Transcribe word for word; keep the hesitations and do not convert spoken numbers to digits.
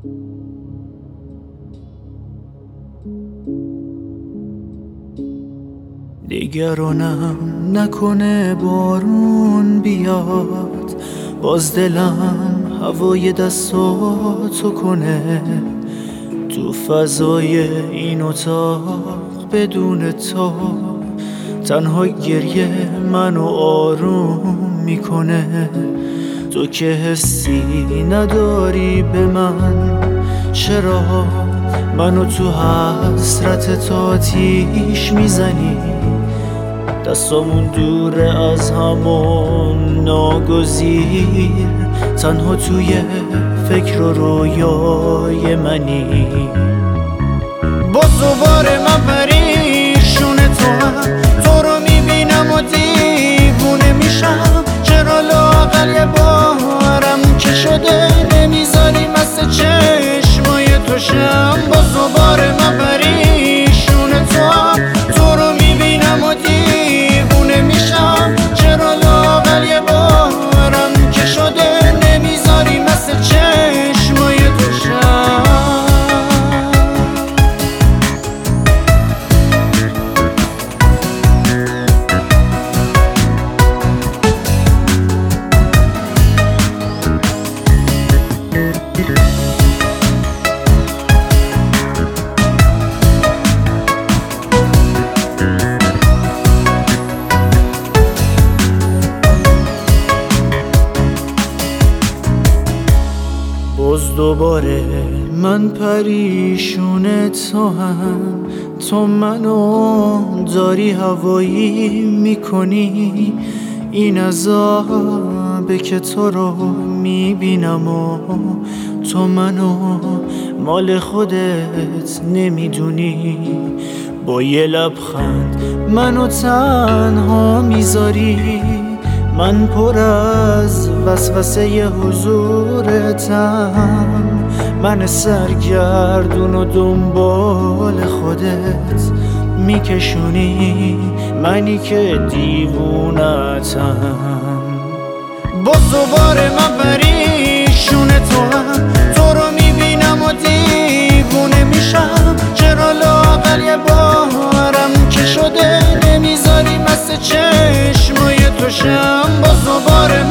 نگرانم نکنه بارون بیاد، باز دلم هوای دستاتو کنه. تو فضای این اتاق بدون تو تنها گریه منو آروم میکنه. تو که حسی نداری به من، چرا منو تو حسرت تا آتیش میزنی؟ دستامون دوره از همون ناگزیر، تنها توی فکر و رویای منی. باز دوباره من پریشون تو هم، تو رو میبینم و دیوونه میشم. چرا لااقل یه بارم که شده نمیذاری مثل چشمای تو شم؟ باز دوباره من پریشون تو هم، تو رو میبینم و دیوونه میشم. چرا لااقل یه بارم که شده نمیذاری مثل چشمای تو شم؟ باز دوباره من پریشون تو هم، تو منو داری هوایی میکنی. این عذابه که تو رو میبینم و تو منو مال خودت نمیدونی. با یه لبخند منو تنها میذاری، من پر از وسوسه حضورتم. من سرگردون و دنبال خودت میکشونی، منی که دیوونتم. باز دوباره من پریشون تو هم، تو رو میبینم و دیوونه میشم. چرا لااقل یه بارم که شده نمیذاری مثل چشمای تو شم؟ باز دوباره